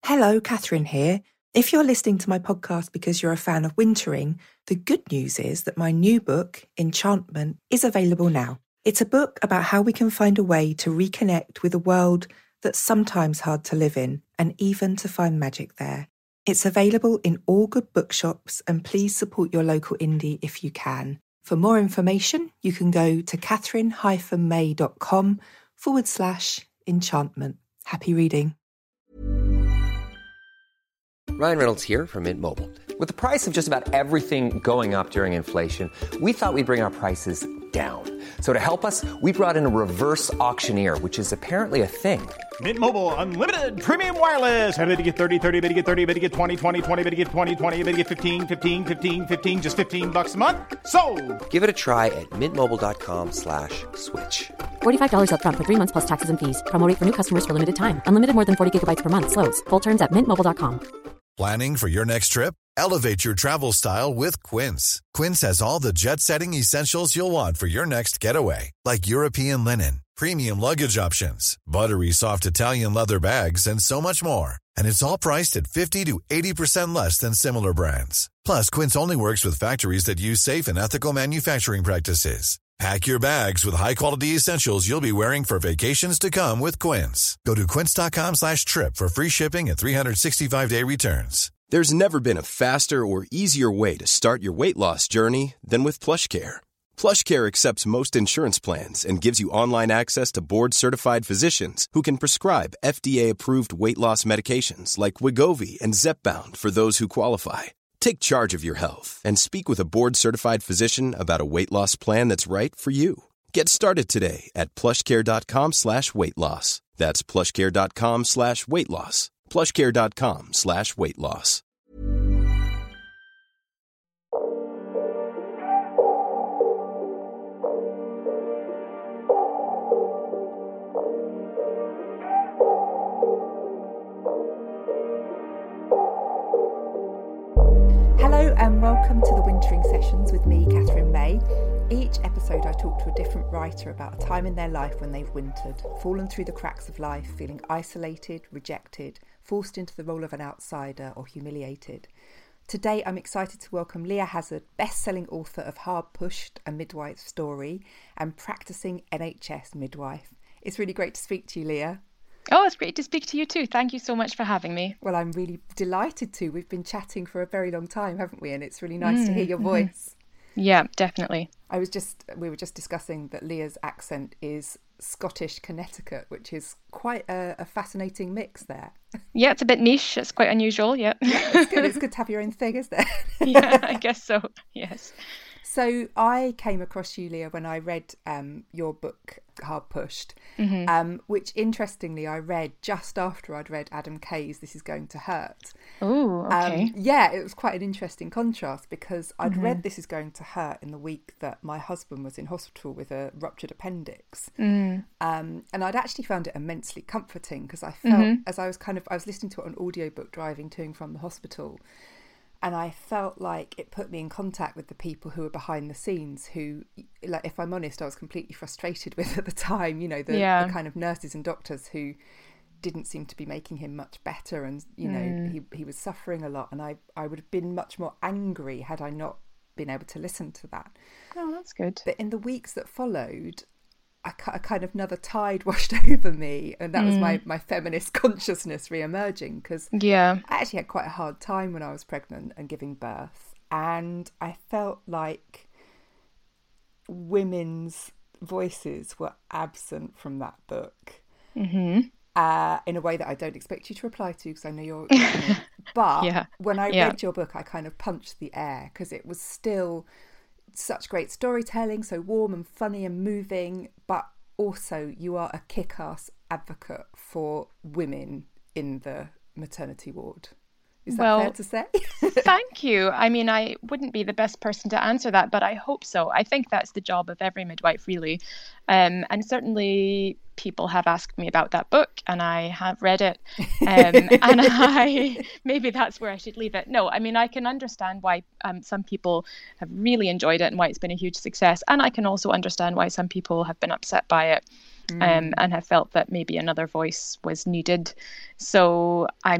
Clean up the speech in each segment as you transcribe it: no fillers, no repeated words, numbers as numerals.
Hello, Catherine here. If you're listening to my podcast because you're a fan of wintering, the good news is that my new book, Enchantment, is available now. It's a book about how we can find a way to reconnect with a world that's sometimes hard to live in and even to find magic there. It's available in all good bookshops, and please support your local indie if you can. For more information, you can go to catherine-may.com/enchantment. Happy reading. Ryan Reynolds here from Mint Mobile. With the price of just about everything going up during inflation, we thought we'd bring our prices down. So to help us, we brought in a reverse auctioneer, which is apparently a thing. Mint Mobile Unlimited Premium Wireless. How to get 30, 30, bit to get 30, bit to get 20, 20, 20, bit to get 20, 20, bit to get 15, 15, 15, 15, just $15 a month? Sold! Give it a try at mintmobile.com/switch. $45 up front for 3 months plus taxes and fees. Promo rate for new customers for limited time. Unlimited more than 40 gigabytes per month. Slows full terms at mintmobile.com. Planning for your next trip? Elevate your travel style with Quince. Quince has all the jet-setting essentials you'll want for your next getaway, like European linen, premium luggage options, buttery soft Italian leather bags, and so much more. And it's all priced at 50 to 80% less than similar brands. Plus, Quince only works with factories that use safe and ethical manufacturing practices. Pack your bags with high-quality essentials you'll be wearing for vacations to come with Quince. Go to quince.com/trip for free shipping and 365-day returns. There's never been a faster or easier way to start your weight loss journey than with PlushCare. PlushCare accepts most insurance plans and gives you online access to board-certified physicians who can prescribe FDA-approved weight loss medications like Wegovy and Zepbound for those who qualify. Take charge of your health and speak with a board-certified physician about a weight loss plan that's right for you. Get started today at plushcare.com/weight-loss. That's plushcare.com/weight-loss. plushcare.com/weight-loss. Hello and welcome to the Wintering Sessions with me, Catherine May. Each episode I talk to a different writer about a time in their life when they've wintered, fallen through the cracks of life, feeling isolated, rejected, forced into the role of an outsider or humiliated. Today I'm excited to welcome Leah Hazard, best-selling author of Hard Pushed, A Midwife's Story, and practising NHS midwife. It's really great to speak to you, Leah. Oh, it's great to speak to you too. Thank you so much for having me. Well, I'm really delighted to. We've been chatting for a very long time, haven't we? And it's really nice to hear your voice. Yeah, definitely. We were just discussing that Leah's accent is Scottish Connecticut, which is quite a fascinating mix there. Yeah, it's a bit niche. It's quite unusual. Yeah. It's good. It's good to have your own thing, isn't it? Yeah, I guess so. Yes. So I came across you, Leah, when I read your book, Hard Pushed, which interestingly I read just after I'd read Adam Kay's This Is Going to Hurt. Oh, okay. Yeah, it was quite an interesting contrast because I'd read This Is Going to Hurt in the week that my husband was in hospital with a ruptured appendix. And I'd actually found it immensely comforting because I felt, as I was listening to it on audiobook driving to and from the hospital, and I felt like it put me in contact with the people who were behind the scenes who, like, if I'm honest, I was completely frustrated with at the time, you know, the kind of nurses and doctors who didn't seem to be making him much better. And, you know, he was suffering a lot. And I would have been much more angry had I not been able to listen to that. Oh, that's good. But in the weeks that followed, a kind of another tide washed over me, and that was my feminist consciousness re-emerging because I actually had quite a hard time when I was pregnant and giving birth, and I felt like women's voices were absent from that book in a way that I don't expect you to reply to because I know you're but when I read your book I kind of punched the air because it was still such great storytelling, so warm and funny and moving, but also you are a kick-ass advocate for women in the maternity ward. Is that fair to say? Thank you. I mean, I wouldn't be the best person to answer that, but I hope so. I think that's the job of every midwife, really. And certainly people have asked me about that book and I have read it. And maybe that's where I should leave it. No, I mean, I can understand why some people have really enjoyed it and why it's been a huge success. And I can also understand why some people have been upset by it. And have felt that maybe another voice was needed. So I'm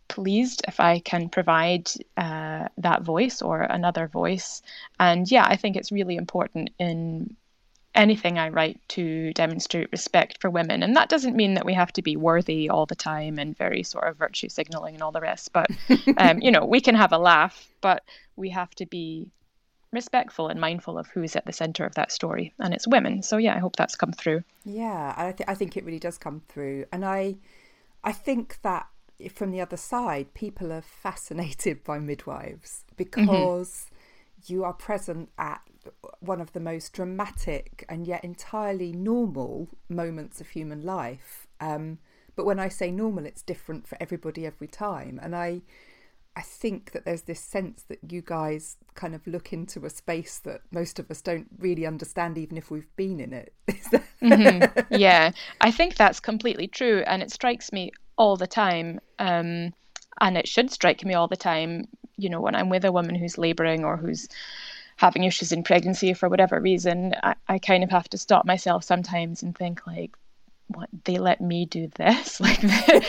pleased if I can provide that voice or another voice. And yeah, I think it's really important in anything I write to demonstrate respect for women. And that doesn't mean that we have to be worthy all the time and very sort of virtue signaling and all the rest. But, we can have a laugh, but we have to be respectful and mindful of who's at the centre of that story. And it's women. So yeah, I hope that's come through. Yeah, I think it really does come through. And I think that from the other side, people are fascinated by midwives because you are present at one of the most dramatic and yet entirely normal moments of human life. But when I say normal, it's different for everybody every time. And I think that there's this sense that you guys kind of look into a space that most of us don't really understand, even if we've been in it. Yeah, I think that's completely true. And it strikes me all the time. And it should strike me all the time, when I'm with a woman who's labouring or who's having issues in pregnancy for whatever reason, I kind of have to stop myself sometimes and think like, what, they let me do this? Like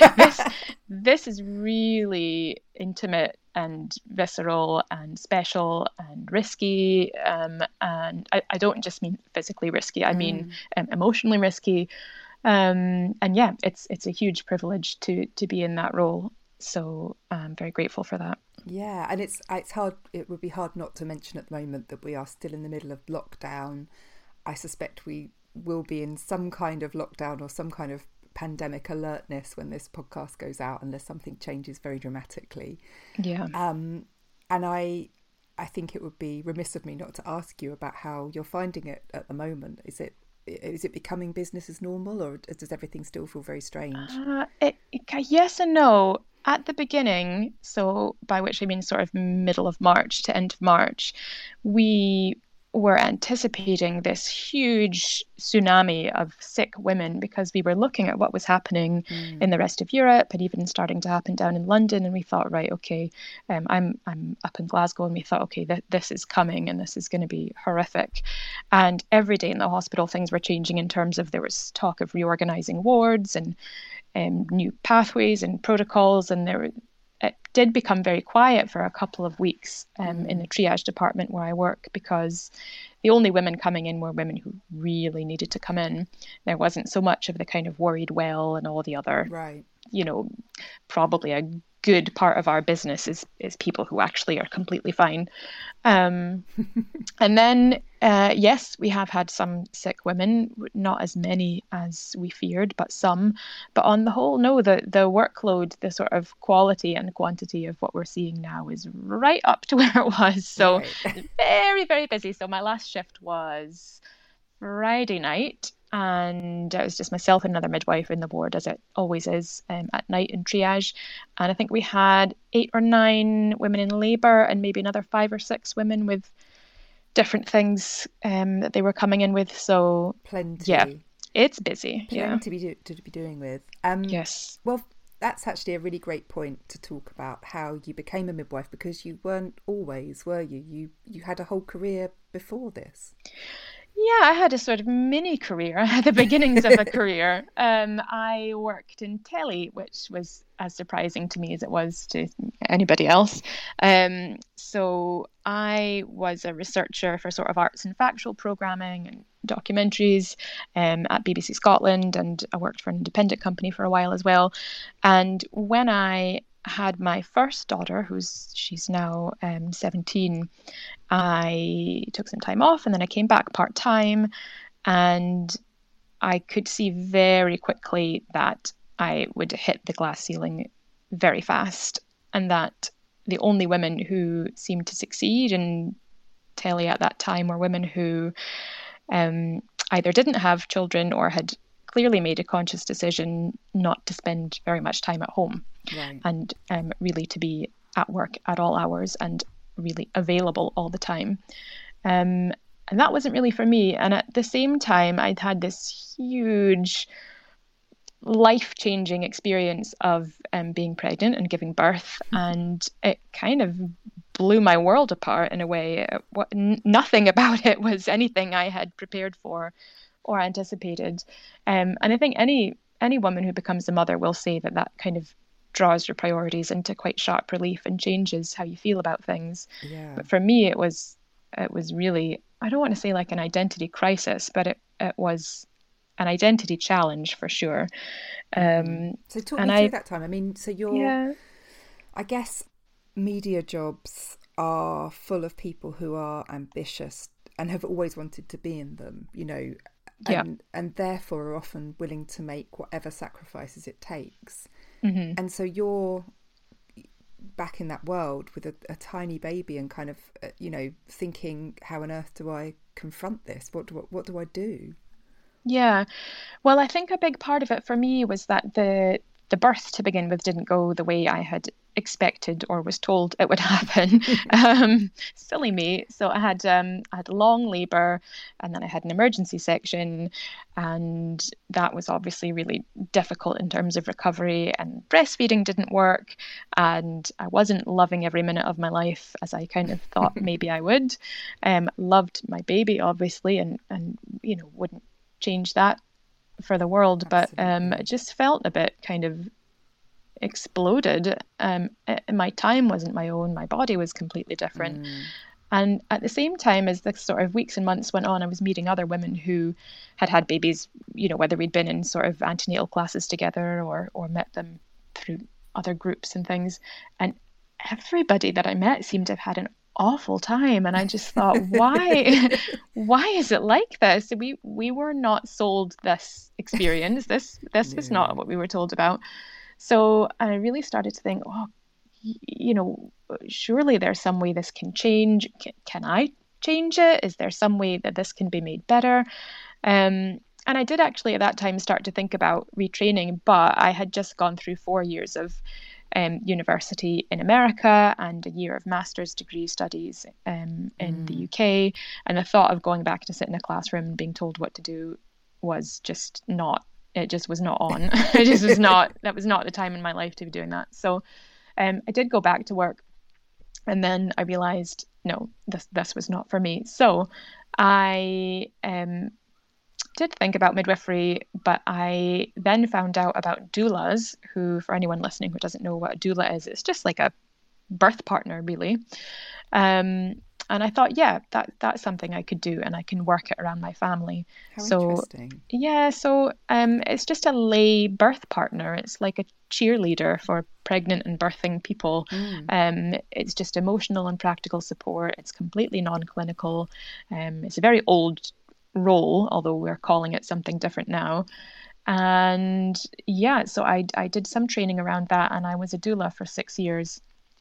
this is really intimate and visceral and special and risky. And I don't just mean physically risky, I mean emotionally risky. And yeah, it's a huge privilege to be in that role. So I'm very grateful for that. Yeah, and it's hard. It would be hard not to mention at the moment that we are still in the middle of lockdown. I suspect we will be in some kind of lockdown or some kind of pandemic alertness when this podcast goes out, unless something changes very dramatically. Yeah. And I think it would be remiss of me not to ask you about how you're finding it at the moment. Is it becoming business as normal, or does everything still feel very strange? Yes and no. At the beginning, so by which I mean sort of middle of March to end of March, we were anticipating this huge tsunami of sick women because we were looking at what was happening in the rest of Europe and even starting to happen down in London. And we thought, right, okay, I'm up in Glasgow, and we thought, okay, this is coming and this is going to be horrific. And every day in the hospital, things were changing in terms of there was talk of reorganizing wards and new pathways and protocols, and it did become very quiet for a couple of weeks in the triage department where I work, because the only women coming in were women who really needed to come in. There wasn't so much of the kind of worried well and all the other, right. Probably a good part of our business is people who actually are completely fine. And then, yes, we have had some sick women, not as many as we feared, but some. But on the whole, no, the workload, the sort of quality and quantity of what we're seeing now is right up to where it was. So right. Very, very busy. So my last shift was Friday night, and it was just myself and another midwife in the ward, as it always is at night in triage. And I think we had 8 or 9 women in labour and maybe another 5 or 6 women with different things that they were coming in with. So plenty. Yeah, it's busy. Plenty to be doing with. Yes. Well, that's actually a really great point to talk about how you became a midwife, because you weren't always, were you? You had a whole career before this. Yeah, I had a sort of mini career. I had the beginnings of a career. I worked in telly, which was as surprising to me as it was to anybody else. So I was a researcher for sort of arts and factual programming and documentaries at BBC Scotland, and I worked for an independent company for a while as well. And when I had my first daughter, she's now 17, I took some time off, and then I came back part-time, and I could see very quickly that I would hit the glass ceiling very fast, and that the only women who seemed to succeed in telly at that time were women who either didn't have children or had clearly made a conscious decision not to spend very much time at home. Right. And really to be at work at all hours and really available all the time. And that wasn't really for me. And at the same time, I'd had this huge life-changing experience of being pregnant and giving birth. And it kind of blew my world apart in a way. Nothing about it was anything I had prepared for or anticipated. And I think any woman who becomes a mother will say that kind of draws your priorities into quite sharp relief and changes how you feel about things. Yeah. But for me, it was really, I don't want to say like an identity crisis, but it was an identity challenge for sure. So talk me through that time. I mean, so I guess media jobs are full of people who are ambitious and have always wanted to be in them, you know, and therefore are often willing to make whatever sacrifices it takes. Mm-hmm. And so you're back in that world with a tiny baby and kind of, you know, thinking, how on earth do I confront this? What do I do? Yeah. Well, I think a big part of it for me was that the birth to begin with didn't go the way I had expected or was told it would happen. Silly me. So I had long labour, and then I had an emergency section, and that was obviously really difficult in terms of recovery, and breastfeeding didn't work, and I wasn't loving every minute of my life as I kind of thought maybe I would. Loved my baby obviously, and you know, wouldn't change that for the world. Absolutely. But it just felt a bit kind of exploded. My time wasn't my own. My body was completely different. And at the same time as the sort of weeks and months went on, I was meeting other women who had babies, you know, whether we'd been in sort of antenatal classes together or met them through other groups and things. And everybody that I met seemed to have had an awful time. And I just thought, why is it like this? We were not sold this experience. This was not what we were told about. So I really started to think, you know, surely there's some way this can change. Can I change it? Is there some way that this can be made better? And I did actually at that time start to think about retraining, but I had just gone through 4 years of university in America and a year of master's degree studies in the UK. And the thought of going back to sit in a classroom and being told what to do was just not, it just was not on. It just was not, that was not the time in my life to be doing that. So I did go back to work, and then I realized, no, this was not for me. So I did think about midwifery, but I then found out about doulas, who, for anyone listening who doesn't know what a doula is, it's just like a birth partner, really. And I thought, yeah, that's something I could do, and I can work it around my family. How interesting. Yeah, so it's just a lay birth partner. It's like a cheerleader for pregnant and birthing people. It's just emotional and practical support. It's completely non-clinical. It's a very old role, although we're calling it something different now. And yeah, so I did some training around that, and I was a doula for 6 years,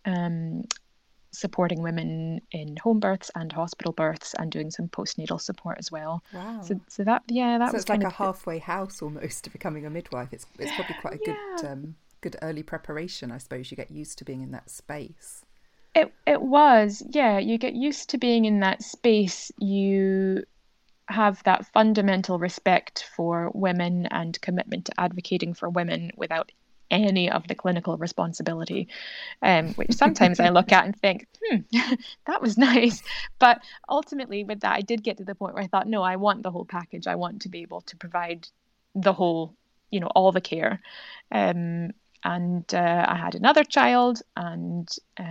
supporting women in home births and hospital births, and doing some postnatal support as well. Wow. So that was it's like a halfway house almost to becoming a midwife. It's probably quite a good early preparation, I suppose. You get used to being in that space. It was, yeah. You get used to being in that space. You have that fundamental respect for women and commitment to advocating for women without any of the clinical responsibility, which sometimes I look at and think, that was nice. But ultimately with that, I did get to the point where I thought, no, I want the whole package. I want to be able to provide the whole, you know, all the care. And I had another child, and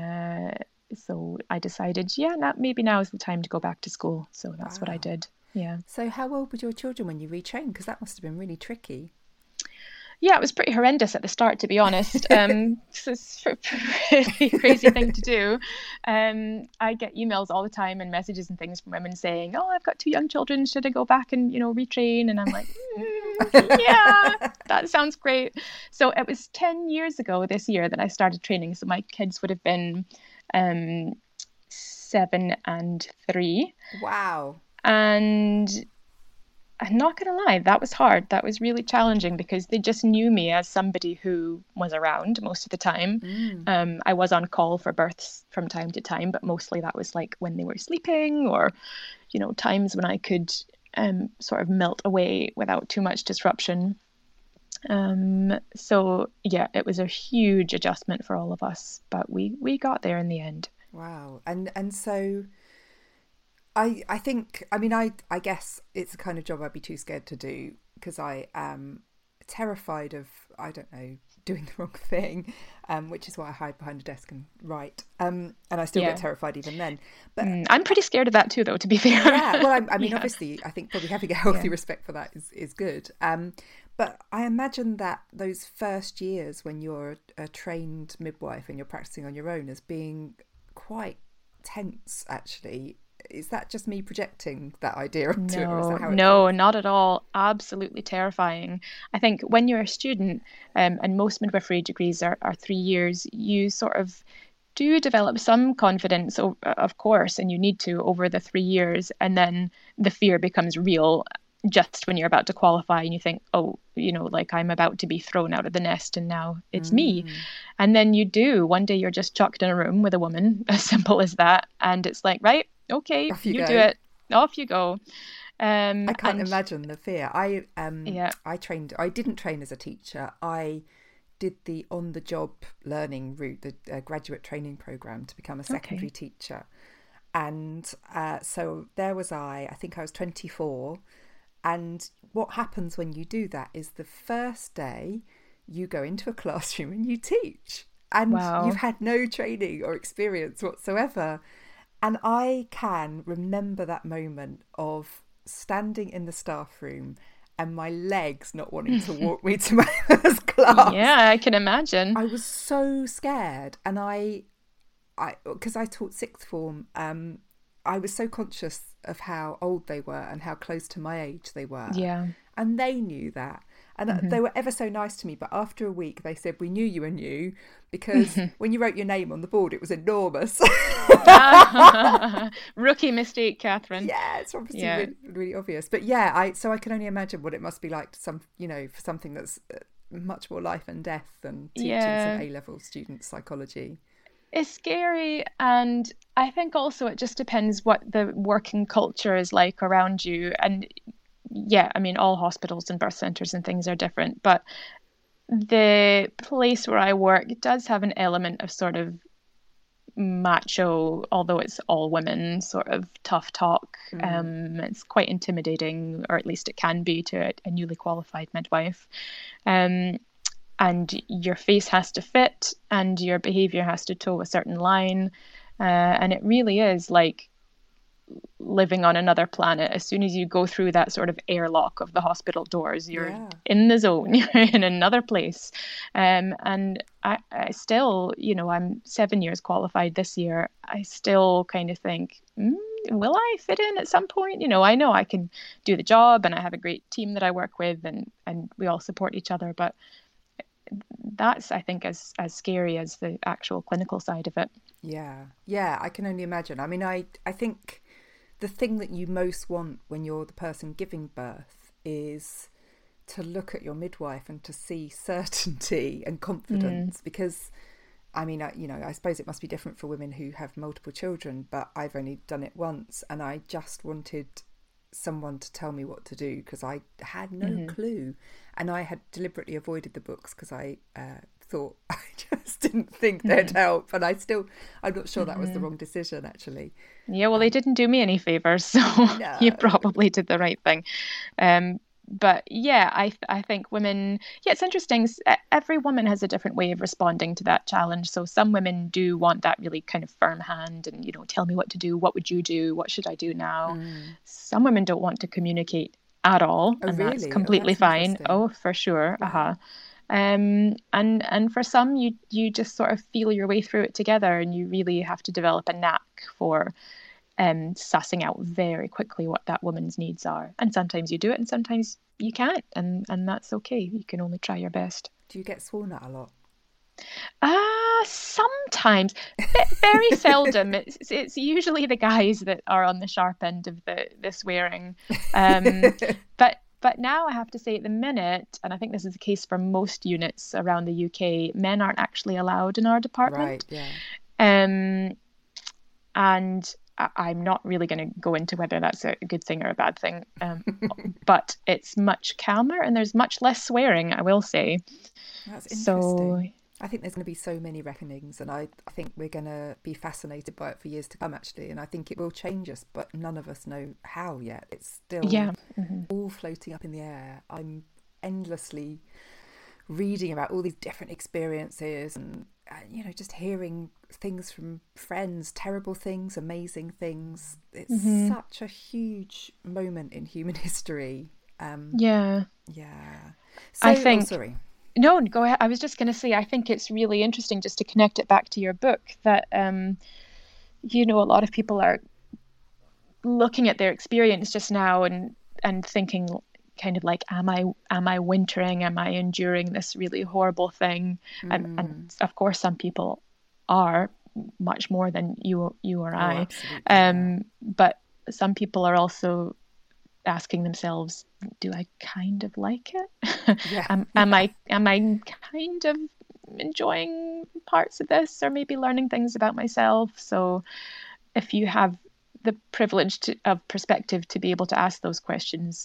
so I decided, maybe now is the time to go back to school. So that's what I did. Yeah. So how old were your children when you retrained? Because that must have been really tricky. Yeah, it was pretty horrendous at the start, to be honest. It's a really crazy thing to do. I get emails all the time and messages and things from women saying, "Oh, I've got 2 young children. Should I go back and, you know, retrain?" And I'm like, yeah, that sounds great. So it was 10 years ago this year that I started training. So my kids would have been 7 and 3. Wow. And I'm not going to lie, that was hard. That was really challenging because they just knew me as somebody who was around most of the time. I was on call for births from time to time, but mostly that was like when they were sleeping, or, you know, times when I could sort of melt away without too much disruption. So yeah, it was a huge adjustment for all of us, but we got there in the end. Wow. And so I think, I mean, I guess it's the kind of job I'd be too scared to do, because I am terrified of, I don't know, doing the wrong thing, which is why I hide behind a desk and write. And I still get terrified even then. But I'm pretty scared of that too, though, to be fair. Yeah, well, I mean, obviously, I think probably having a healthy respect for that is good. But I imagine that those first years when you're a trained midwife and you're practicing on your own as being quite tense, actually. Is that just me projecting that idea onto it? Or is that how no, not at all. Absolutely terrifying. I think when you're a student, and most midwifery degrees are 3 years, you sort of do develop some confidence, of course, and you need to over the 3 years. And then the fear becomes real just when you're about to qualify and you think, oh, like I'm about to be thrown out of the nest and now it's me. And then one day you're just chucked in a room with a woman, as simple as that. And it's like, right, okay, you do it. Off you go. I can't imagine the fear. I didn't train as a teacher. I did the on-the-job learning route, the graduate training program to become a secondary teacher. And so there was I think I was 24. And what happens when you do that is the first day you go into a classroom and you teach. And you've had no training or experience whatsoever. And I can remember that moment of standing in the staff room and my legs not wanting to walk me to my first class. Yeah, I can imagine. I was so scared. And because I taught sixth form, I was so conscious of how old they were and how close to my age they were. Yeah. And they knew that. And they were ever so nice to me. But after a week, they said, we knew you were new because when you wrote your name on the board, it was enormous. Rookie mistake, Catherine. Yeah, it's obviously really, really obvious. But yeah, so I can only imagine what it must be like for something that's much more life and death than teaching some A-level student psychology. It's scary, and I think also it just depends what the working culture is like around you. And yeah, I mean, all hospitals and birth centres and things are different, but the place where I work does have an element of sort of macho, although it's all women, sort of tough talk. It's quite intimidating, or at least it can be to a newly qualified midwife. And your face has to fit and your behaviour has to toe a certain line. And it really is like living on another planet. As soon as you go through that sort of airlock of the hospital doors, you're in the zone, you're in another place. And I still, I'm 7 years qualified this year. I still kind of think, will I fit in at some point? I know I can do the job and I have a great team that I work with and we all support each other, but that's, I think, as scary as the actual clinical side of it. Yeah, I can only imagine. I mean, I think the thing that you most want when you're the person giving birth is to look at your midwife and to see certainty and confidence, because I mean, I suppose it must be different for women who have multiple children, but I've only done it once and I just wanted someone to tell me what to do because I had no clue, and I had deliberately avoided the books because I thought I just didn't think they'd help, and I'm not sure that was the wrong decision actually. Yeah, well, they didn't do me any favors, so no. You probably did the right thing. But yeah, I think women, it's interesting. Every woman has a different way of responding to that challenge. So some women do want that really kind of firm hand and, tell me what to do. What would you do? What should I do now? Some women don't want to communicate at all. Oh, and really? That's completely fine. Oh, for sure. Yeah. And for some, you just sort of feel your way through it together, and you really have to develop a knack for sussing out very quickly what that woman's needs are. And sometimes you do it and sometimes you can't, and that's okay. You can only try your best. Do you get sworn at a lot? Sometimes, very seldom. It's usually the guys that are on the sharp end of the swearing. But now I have to say at the minute, and I think this is the case for most units around the UK, men aren't actually allowed in our department. Right, yeah. And I'm not really going to go into whether that's a good thing or a bad thing, but it's much calmer and there's much less swearing, I will say. That's interesting. I think there's going to be so many reckonings, and I think we're going to be fascinated by it for years to come, actually, and I think it will change us, but none of us know how yet. It's still all floating up in the air. I'm endlessly reading about all these different experiences and you know, just hearing things from friends, terrible things, amazing things. It's such a huge moment in human history. Yeah. So, I think. sorry. No, go ahead. I was just going to say, I think it's really interesting just to connect it back to your book that, you know, a lot of people are looking at their experience just now and thinking kind of like, am I wintering? Am I enduring this really horrible thing? And of course, some people are much more than you or I. But some people are also asking themselves, do I kind of like it? Am I kind of enjoying parts of this, or maybe learning things about myself? So if you have the privilege of perspective to be able to ask those questions,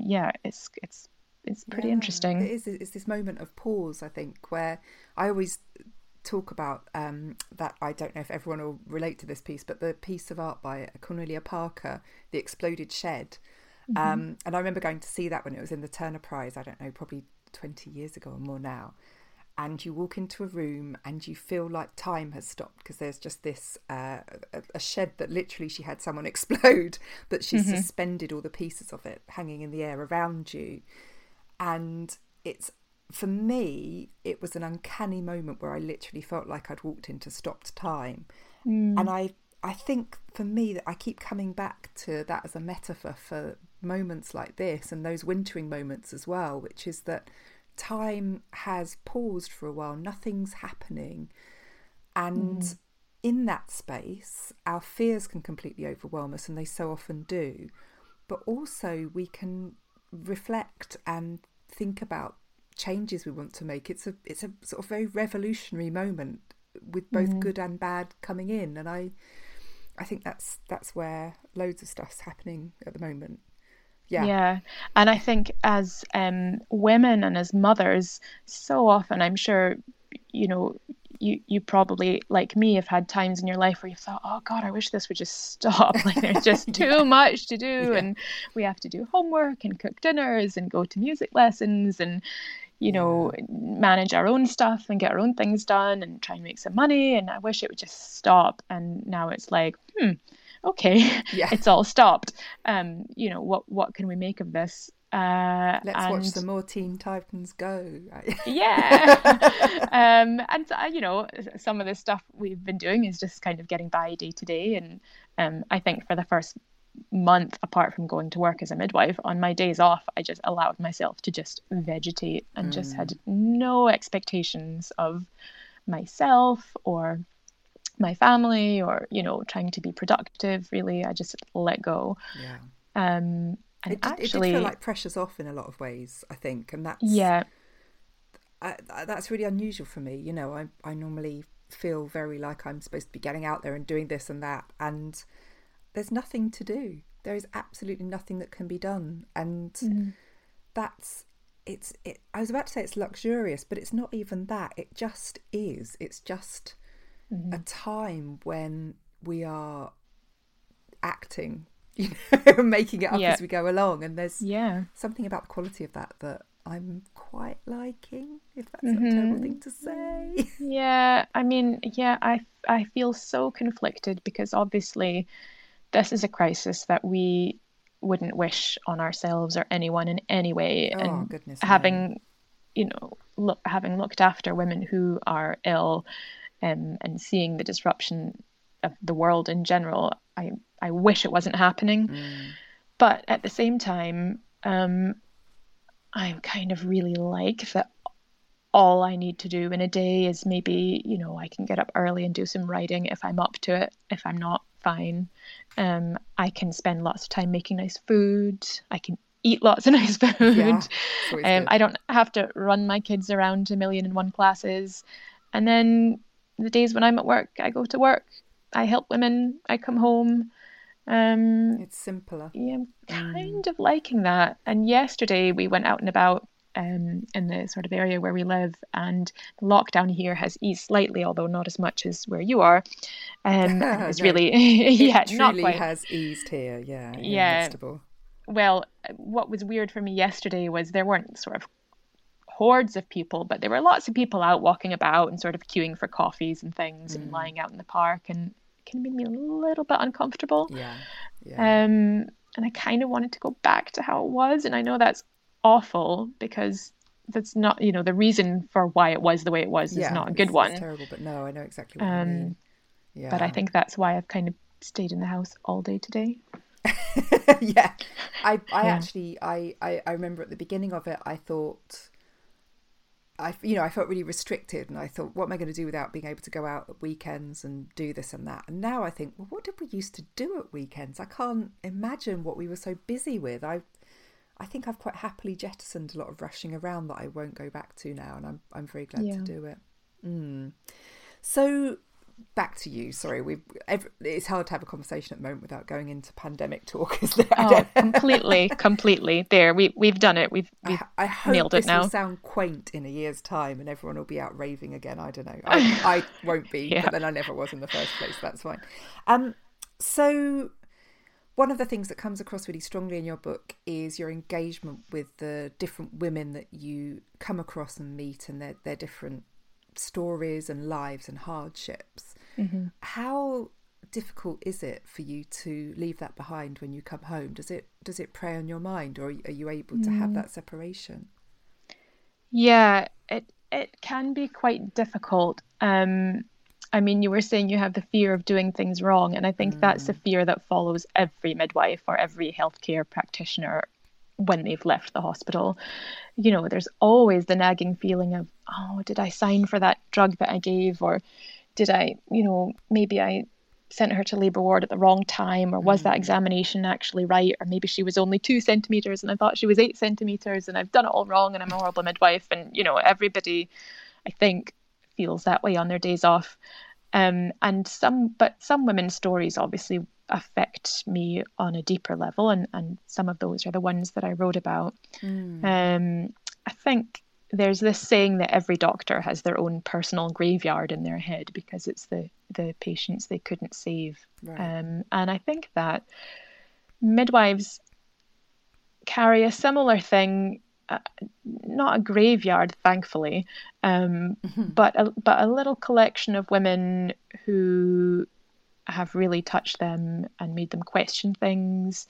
it's pretty interesting. It's this moment of pause, I think, where I always talk about that. I don't know if everyone will relate to this piece, but the piece of art by Cornelia Parker, The Exploded Shed. And I remember going to see that when it was in the Turner Prize, I don't know, probably 20 years ago or more now. And you walk into a room and you feel like time has stopped, because there's just this a shed that literally she had someone explode, but she's suspended all the pieces of it hanging in the air around you. And for me, it was an uncanny moment where I literally felt like I'd walked into stopped time. And I think for me that I keep coming back to that as a metaphor for moments like this and those wintering moments as well, which is that time has paused for a while, nothing's happening, and in that space our fears can completely overwhelm us, and they so often do, but also we can reflect and think about changes we want to make. It's a sort of very revolutionary moment with both good and bad coming in, and I think that's where loads of stuff's happening at the moment. Yeah. And I think as women and as mothers, so often, I'm sure, you know, you probably, like me, have had times in your life where you thought, oh God, I wish this would just stop. Like there's just too much to do, and we have to do homework and cook dinners and go to music lessons and, you know, manage our own stuff and get our own things done and try and make some money. And I wish it would just stop. And now it's like, okay, it's all stopped. You know, what can we make of this? Let's watch some more Teen Titans Go. And you know, some of the stuff we've been doing is just kind of getting by day to day. And I think for the first month, apart from going to work as a midwife, on my days off, I just allowed myself to just vegetate and just had no expectations of myself or my family or, you know, trying to be productive. Really, I just let go. And it did feel like pressure's off in a lot of ways, I think, and that's that's really unusual for me. You know, I normally feel very like I'm supposed to be getting out there and doing this and that, and there's nothing to do. There is absolutely nothing that can be done, and that's it. I was about to say it's luxurious, but it's not even that. It just is. It's just a time when we are acting, you know, making it up as we go along, and there's something about the quality of that I'm quite liking, if that's not a terrible thing to say. I mean, I feel so conflicted, because obviously this is a crisis that we wouldn't wish on ourselves or anyone in any way. And goodness, having you know, having looked after women who are ill, and seeing the disruption of the world in general, I wish it wasn't happening. But at the same time, I kind of really like that all I need to do in a day is maybe, you know, I can get up early and do some writing if I'm up to it. If I'm not, fine. I can spend lots of time making nice food. I can eat lots of nice food. I don't have to run my kids around to 1,000,001 classes. And then the days when I'm at work, I go to work. I help women. I come home. It's simpler. Yeah, I'm kind of liking that. And yesterday we went out and about in the sort of area where we live, and the lockdown here has eased slightly, although not as much as where you are. It's really, it truly not quite. has eased here. Well, what was weird for me yesterday was there weren't sort of hordes of people, but there were lots of people out walking about and sort of queuing for coffees and things and lying out in the park, and it kind of made me a little bit uncomfortable. And I kind of wanted to go back to how it was, and I know that's awful because that's not, the reason for why it was the way it was is not a good one. It's terrible, but no, I know exactly what you mean. But I think that's why I've kind of stayed in the house all day today. I actually remember at the beginning of it, I thought I felt really restricted, and I thought, what am I going to do without being able to go out at weekends and do this and that? And now I think, well, what did we used to do at weekends? I can't imagine what we were so busy with. I think I've quite happily jettisoned a lot of rushing around that I won't go back to now, and I'm very glad to do it. So back to you. Sorry, it's hard to have a conversation at the moment without going into pandemic talk, isn't it? Oh, completely. There, we've done it. We've I hope nailed it now. This will sound quaint in a year's time, and everyone will be out raving again. I don't know. I won't be, but then I never was in the first place. That's fine. So one of the things that comes across really strongly in your book is your engagement with the different women that you come across and meet, and their different stories and lives and hardships. How difficult is it for you to leave that behind when you come home? Does it prey on your mind, or are you able to have that separation? Yeah, it can be quite difficult. I mean, you were saying you have the fear of doing things wrong, and I think that's a fear that follows every midwife or every healthcare practitioner when they've left the hospital. There's always the nagging feeling of, oh, did I sign for that drug that I gave? Or did I, maybe I sent her to labour ward at the wrong time? Or was that examination actually right? Or maybe she was only 2 centimetres and I thought she was 8 centimetres and I've done it all wrong and I'm a horrible midwife. And, everybody, I think, feels that way on their days off. But some women's stories obviously affect me on a deeper level, and some of those are the ones that I wrote about. I think there's this saying that every doctor has their own personal graveyard in their head because it's the patients they couldn't save. Right. And I think that midwives carry a similar thing, not a graveyard, thankfully, but a little collection of women who have really touched them and made them question things.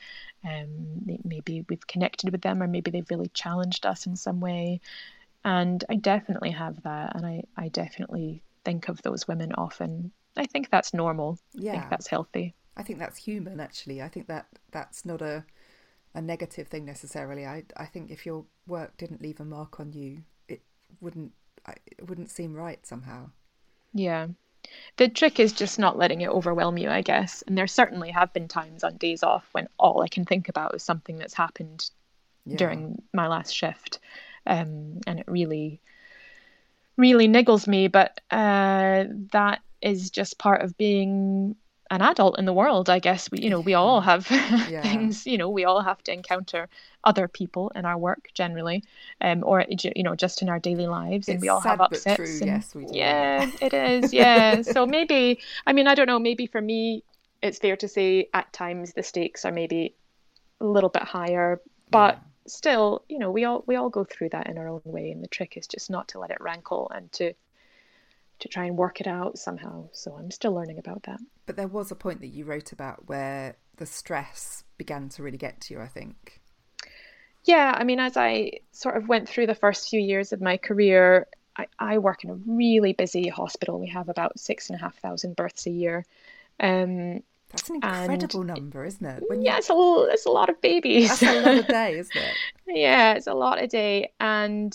Maybe we've connected with them, or maybe they've really challenged us in some way. And I definitely have that, and I definitely think of those women often. I think that's normal. I think that's healthy. I think that's human, actually. I think that's not a negative thing necessarily. I think if your work didn't leave a mark on you, it wouldn't seem right somehow. Yeah. The trick is just not letting it overwhelm you, I guess. And there certainly have been times on days off when all I can think about is something that's happened during my last shift. And it really, really niggles me. But that is just part of being an adult in the world, I guess. We all have things, we all have to encounter other people in our work generally, or just in our daily lives, and we all have upsets. But true. Yes, we do. Yeah, it is. Yeah. So maybe, I don't know, maybe for me it's fair to say at times the stakes are maybe a little bit higher, but still, we all go through that in our own way, and the trick is just not to let it rankle and to try and work it out somehow. So I'm still learning about that. But there was a point that you wrote about where the stress began to really get to you, I think. Yeah, as I sort of went through the first few years of my career, I work in a really busy hospital. We have about 6,500 births a year. That's an incredible number, isn't it? It's a lot of babies. That's a lot a day, isn't it? Yeah, it's a lot a day. And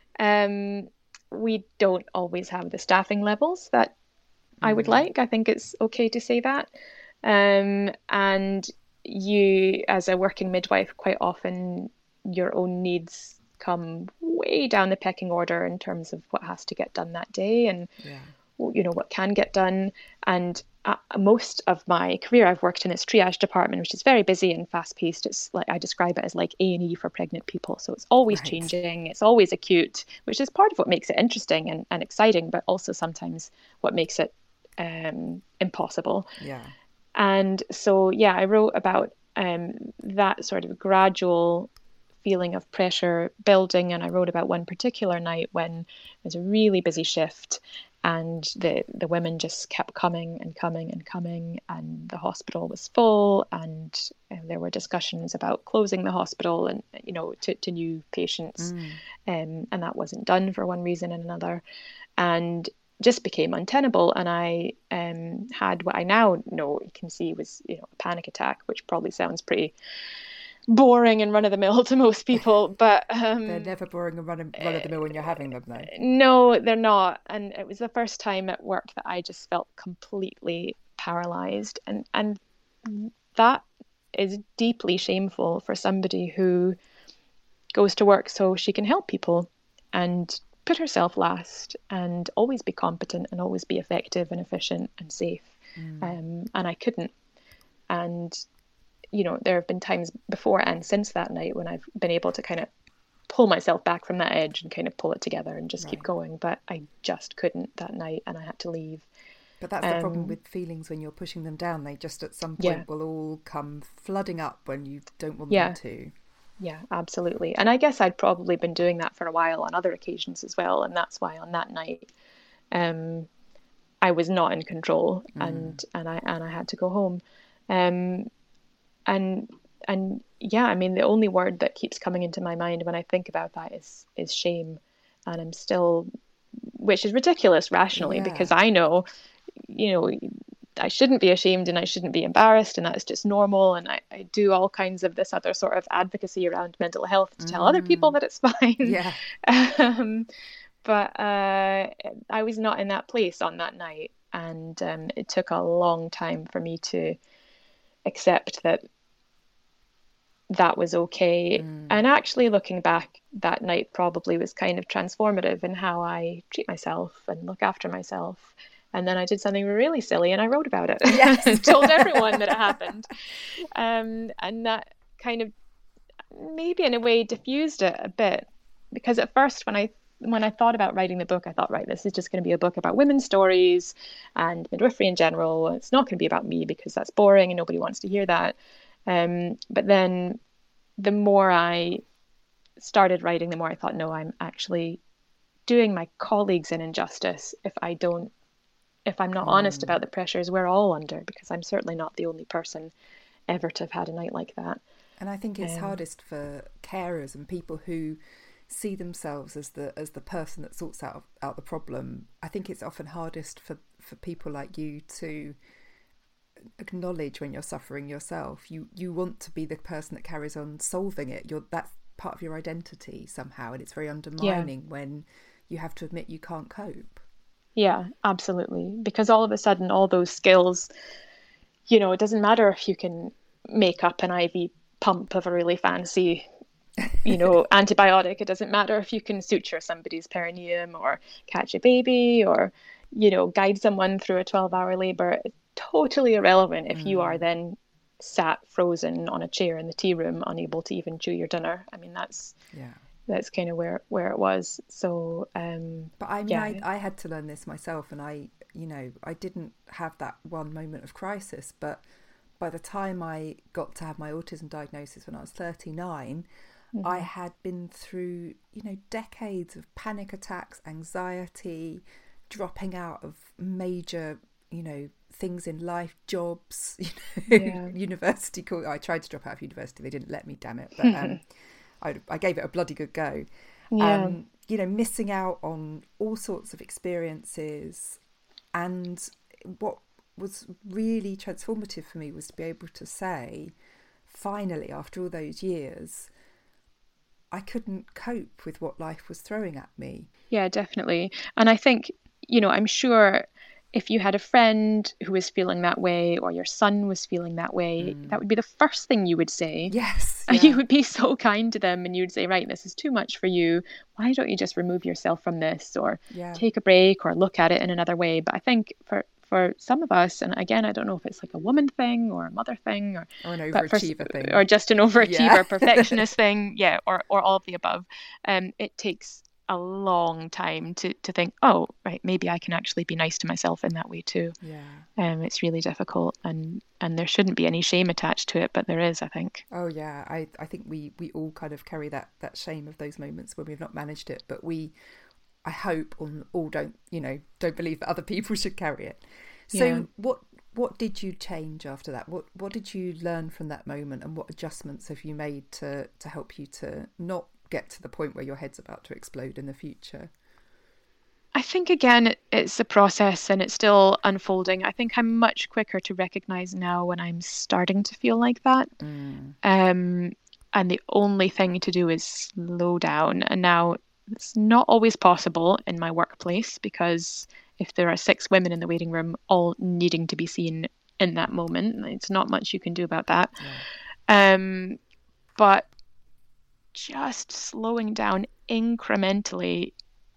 we don't always have the staffing levels that I would like. I think it's okay to say that. And you, as a working midwife, quite often your own needs come way down the pecking order in terms of what has to get done that day and what can get done. And most of my career I've worked in this triage department, which is very busy and fast-paced. It's like, I describe it as like A&E for pregnant people. So it's always changing, it's always acute, which is part of what makes it interesting and exciting, but also sometimes what makes it impossible. Yeah. And so I wrote about that sort of gradual feeling of pressure building. And I wrote about one particular night when it was a really busy shift, and the women just kept coming and coming and coming, and the hospital was full, and there were discussions about closing the hospital and, you know, to new patients, and that wasn't done for one reason and another, and just became untenable. And I had what I now know you can see was, you know, a panic attack, which probably sounds pretty boring and run-of-the-mill to most people, but they're never boring and run-of-the-mill when you're having them, though. No, they're not. And it was the first time at work that I just felt completely paralyzed, and that is deeply shameful for somebody who goes to work so she can help people and put herself last and always be competent and always be effective and efficient and safe. And I couldn't. And you know, there have been times before and since that night when I've been able to kind of pull myself back from that edge and kind of pull it together and just keep going. But I just couldn't that night, and I had to leave. But that's the problem with feelings when you're pushing them down. They just at some point will all come flooding up when you don't want them to. Yeah, absolutely. And I guess I'd probably been doing that for a while on other occasions as well. And that's why on that night, I was not in control, and I had to go home. And yeah, I mean, the only word that keeps coming into my mind when I think about that is shame. And I'm still, which is ridiculous rationally, because I know, you know, I shouldn't be ashamed and I shouldn't be embarrassed, and that's just normal. And I do all kinds of this other sort of advocacy around mental health to tell other people that it's fine. Yeah. But I was not in that place on that night. And it took a long time for me to accept that was okay. And actually looking back, that night probably was kind of transformative in how I treat myself and look after myself. And then I did something really silly and I wrote about it. Yes. Told everyone that it happened. And that kind of maybe in a way diffused it a bit, because at first when I thought about writing the book, I thought, right, this is just going to be a book about women's stories and midwifery in general. It's not going to be about me because that's boring and nobody wants to hear that. But then the more I started writing, the more I thought, no, I'm actually doing my colleagues an injustice if I'm not honest about the pressures we're all under, because I'm certainly not the only person ever to have had a night like that. And I think it's hardest for carers and people who see themselves as the person that sorts out the problem. I think it's often hardest for people like you to acknowledge when you're suffering yourself. You want to be the person that carries on solving it. That's part of your identity somehow, and it's very undermining when you have to admit you can't cope. Yeah, absolutely. Because all of a sudden, all those skills, you know, it doesn't matter if you can make up an IV pump of a really fancy, you know, antibiotic. It doesn't matter if you can suture somebody's perineum or catch a baby or, you know, guide someone through a 12-hour labor. It's totally irrelevant if you are then sat frozen on a chair in the tea room, unable to even chew your dinner. I mean, that's kind of where it was. So, but I mean, I had to learn this myself, and I didn't have that one moment of crisis, but by the time I got to have my autism diagnosis when I was 39, I had been through, you know, decades of panic attacks, anxiety, dropping out of major, you know, things in life, jobs, you know, university. I tried to drop out of university. They didn't let me, damn it. But I gave it a bloody good go. You know, missing out on all sorts of experiences. And what was really transformative for me was to be able to say, finally, after all those years, I couldn't cope with what life was throwing at me. Yeah, definitely. And I think, you know, I'm sure if you had a friend who was feeling that way, or your son was feeling that way, that would be the first thing you would say. Yes. And you would be so kind to them, and you'd say, right, this is too much for you. Why don't you just remove yourself from this, or take a break, or look at it in another way? But I think for some of us, and again, I don't know if it's like a woman thing or a mother thing, or an overachiever thing, or just an overachiever perfectionist thing, or all of the above. It takes a long time to think, oh, right, maybe I can actually be nice to myself in that way too. Yeah. It's really difficult, and there shouldn't be any shame attached to it, but there is, I think. Oh yeah, I think we all kind of carry that shame of those moments when we've not managed it, but I hope all don't believe that other people should carry it. So what did you change after that? What did you learn from that moment, and what adjustments have you made to help you to not get to the point where your head's about to explode in the future? I think, again, it's a process and it's still unfolding. I think I'm much quicker to recognize now when I'm starting to feel like that. And the only thing to do is slow down. And now it's not always possible in my workplace, because if there are 6 women in the waiting room all needing to be seen in that moment, it's not much you can do about that. Yeah. But just slowing down incrementally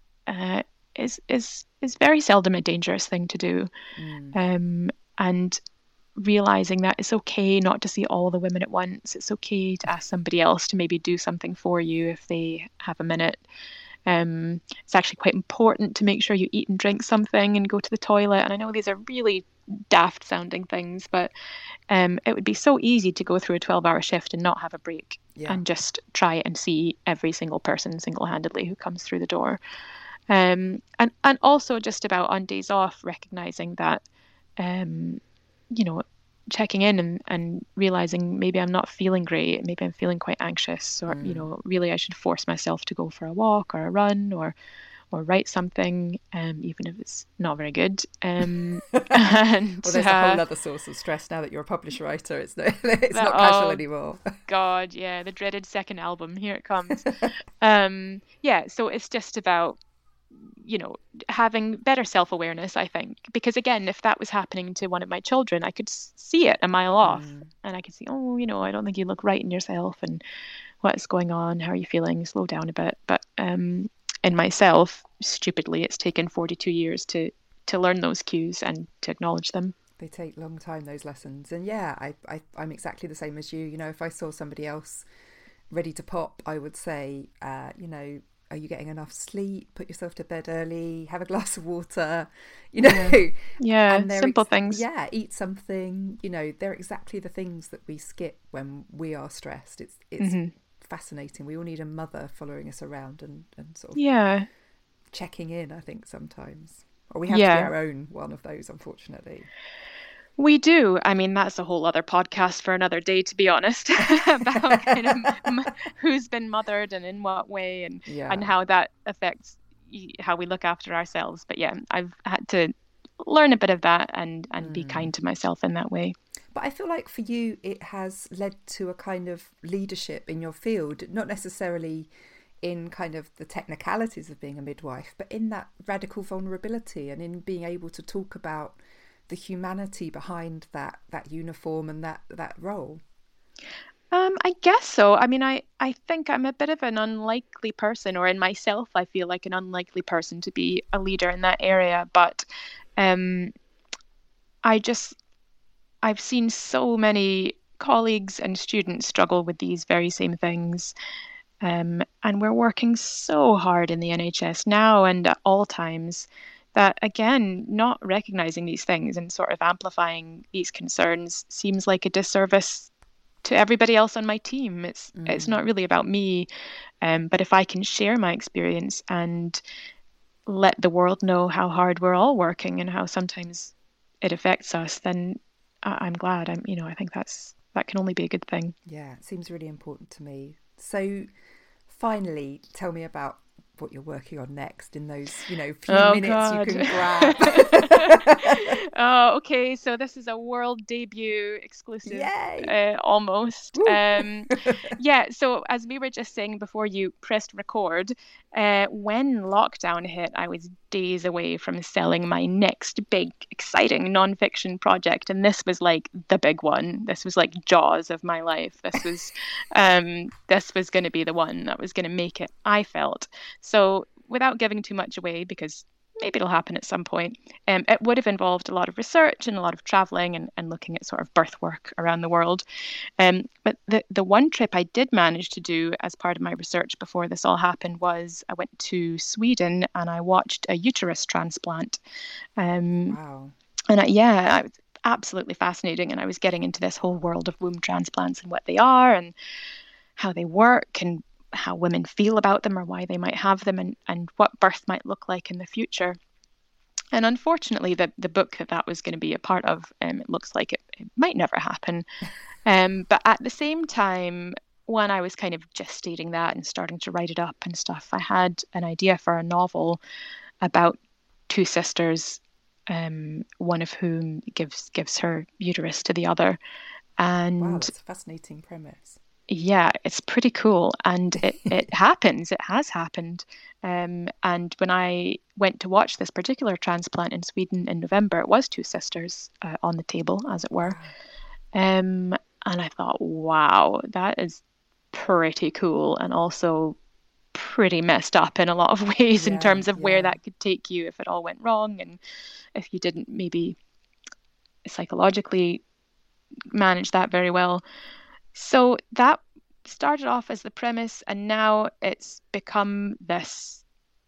is very seldom a dangerous thing to do. And realizing that it's okay not to see all the women at once. It's okay to ask somebody else to maybe do something for you if they have a minute. It's actually quite important to make sure you eat and drink something and go to the toilet. And I know these are really daft sounding things, but it would be so easy to go through a 12-hour shift and not have a break, and just try and see every single person single-handedly who comes through the door. And also just about on days off, recognizing that, checking in and realizing maybe I'm not feeling great, maybe I'm feeling quite anxious, or, really I should force myself to go for a walk or a run or write something, even if it's not very good. And well, there's a whole other source of stress now that you're a published writer. It's not casual anymore. God, yeah, the dreaded second album, here it comes. So it's just about, having better self-awareness, I think, because again, if that was happening to one of my children, I could see it a mile off, and I could see, I don't think you look right in yourself, and what's going on, how are you feeling, slow down a bit. But in myself, stupidly, it's taken 42 years to learn those cues and to acknowledge them. They take a long time, those lessons. And yeah, I'm exactly the same as you. If I saw somebody else ready to pop, I would say, are you getting enough sleep? Put yourself to bed early, have a glass of water, Yeah, and simple things. Yeah, eat something. They're exactly the things that we skip when we are stressed. It's fascinating. We all need a mother following us around and sort of checking in, I think, sometimes. Or we have to be our own one of those, unfortunately. We do. I mean, that's a whole other podcast for another day, to be honest, about kind of who's been mothered and in what way, and how that affects how we look after ourselves. But yeah, I've had to learn a bit of that and be kind to myself in that way. But I feel like for you, it has led to a kind of leadership in your field, not necessarily in kind of the technicalities of being a midwife, but in that radical vulnerability and in being able to talk about the humanity behind that uniform and that role. I guess so. I mean, I think I'm a bit of an unlikely person, or in myself, I feel like an unlikely person to be a leader in that area. But I've seen so many colleagues and students struggle with these very same things. And we're working so hard in the NHS now and at all times that, again, not recognizing these things and sort of amplifying these concerns seems like a disservice to everybody else on my team. It's not really about me, but if I can share my experience and let the world know how hard we're all working and how sometimes it affects us, then I'm glad. I think that can only be a good thing. Yeah, it seems really important to me. So finally, tell me about what you're working on next in those, few minutes God. You can grab. Okay. So this is a world debut exclusive. Yay! Almost. So as we were just saying before you pressed record, when lockdown hit, I was days away from selling my next big, exciting nonfiction project. And this was like the big one. This was like Jaws of my life. This was going to be the one that was going to make it, I felt. So without giving too much away, because maybe it'll happen at some point. It would have involved a lot of research and a lot of traveling and looking at sort of birth work around the world. But the one trip I did manage to do as part of my research before this all happened was I went to Sweden and I watched a uterus transplant. Wow. And it was absolutely fascinating. And I was getting into this whole world of womb transplants and what they are and how they work and how women feel about them or why they might have them and what birth might look like in the future. And unfortunately, the book that was going to be a part of, it looks like it might never happen. But at the same time, when I was kind of gestating that and starting to write it up and stuff, I had an idea for a novel about two sisters, one of whom gives her uterus to the other. And wow, that's a fascinating premise. Yeah, it's pretty cool. And it happens. It has happened. And when I went to watch this particular transplant in Sweden in November, it was two sisters on the table, as it were. And I thought, wow, that is pretty cool and also pretty messed up in a lot of ways in terms of where that could take you if it all went wrong and if you didn't maybe psychologically manage that very well. So that started off as the premise, and now it's become this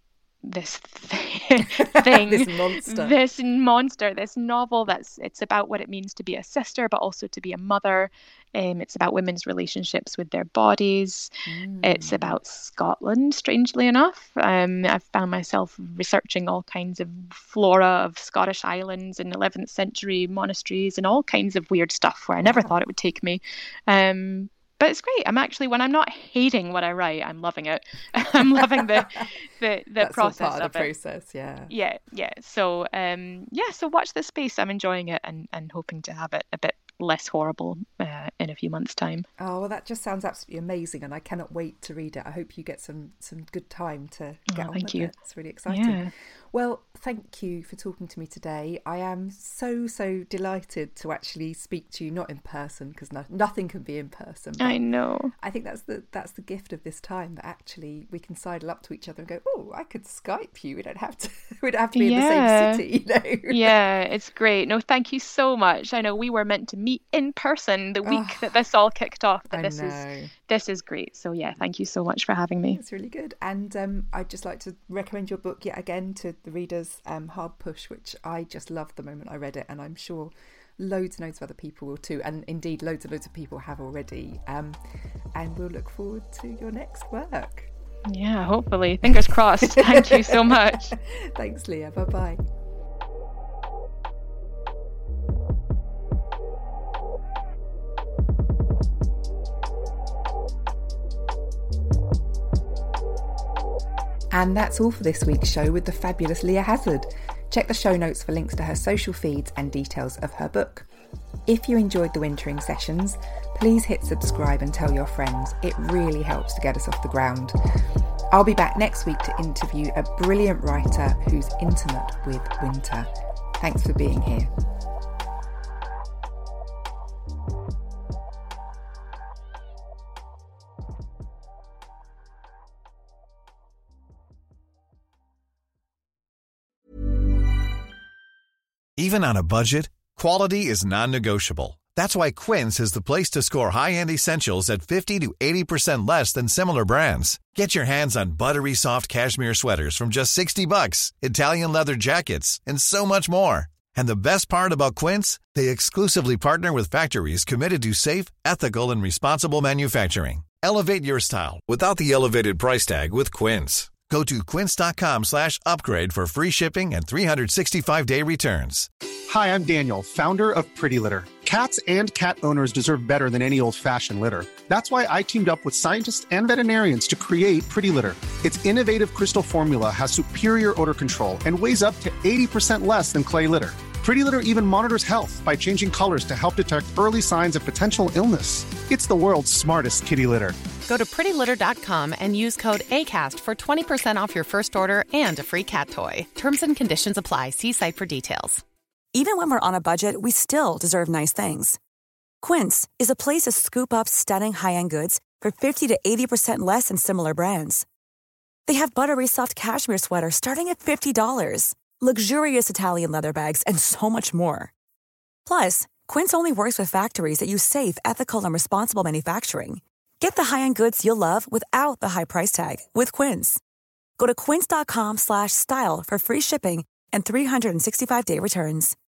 thing, this monster, this novel it's about what it means to be a sister, but also to be a mother. It's about women's relationships with their bodies. It's about Scotland, strangely enough. I've found myself researching all kinds of flora of Scottish islands and 11th century monasteries and all kinds of weird stuff where I never thought it would take me. But it's great. I'm actually, when I'm not hating what I write, I'm loving it. I'm loving the That's process all part of the it. process, yeah. Yeah. So, so watch this space. I'm enjoying it and hoping to have it a bit less horrible in a few months' time. Oh, well, that just sounds absolutely amazing, and I cannot wait to read it. I hope you get some good time to get on with it. It's really exciting. Yeah. Well, thank you for talking to me today. I am so delighted to actually speak to you, not in person, because nothing can be in person. I know. I think that's the gift of this time, that actually we can sidle up to each other and go, oh, I could Skype you. We don't have to be in the same city, you know. Yeah, it's great. No, thank you so much. I know we were meant to meet in person the week that this all kicked off, but this is great. So yeah, thank you so much for having me. It's really good. And I'd just like to recommend your book yet again to the readers, Hard Push, which I just loved the moment I read it, and I'm sure loads and loads of other people will too, and indeed loads and loads of people have already, and we'll look forward to your next work. Yeah, hopefully. Fingers crossed. Thank you so much. Thanks, Leah. Bye-bye. And that's all for this week's show with the fabulous Leah Hazard. Check the show notes for links to her social feeds and details of her book. If you enjoyed the wintering sessions, please hit subscribe and tell your friends. It really helps to get us off the ground. I'll be back next week to interview a brilliant writer who's intimate with winter. Thanks for being here. Even on a budget, quality is non-negotiable. That's why Quince is the place to score high-end essentials at 50 to 80% less than similar brands. Get your hands on buttery soft cashmere sweaters from just $60, Italian leather jackets, and so much more. And the best part about Quince, they exclusively partner with factories committed to safe, ethical, and responsible manufacturing. Elevate your style without the elevated price tag with Quince. Go to quince.com/upgrade for free shipping and 365-day returns. Hi, I'm Daniel, founder of Pretty Litter. Cats and cat owners deserve better than any old-fashioned litter. That's why I teamed up with scientists and veterinarians to create Pretty Litter. Its innovative crystal formula has superior odor control and weighs up to 80% less than clay litter. Pretty Litter even monitors health by changing colors to help detect early signs of potential illness. It's the world's smartest kitty litter. Go to prettylitter.com and use code ACAST for 20% off your first order and a free cat toy. Terms and conditions apply. See site for details. Even when we're on a budget, we still deserve nice things. Quince is a place to scoop up stunning high-end goods for 50 to 80% less than similar brands. They have buttery soft cashmere sweaters starting at $50, luxurious Italian leather bags, and so much more. Plus, Quince only works with factories that use safe, ethical, and responsible manufacturing. Get the high-end goods you'll love without the high price tag with Quince. Go to quince.com/style for free shipping and 365-day returns.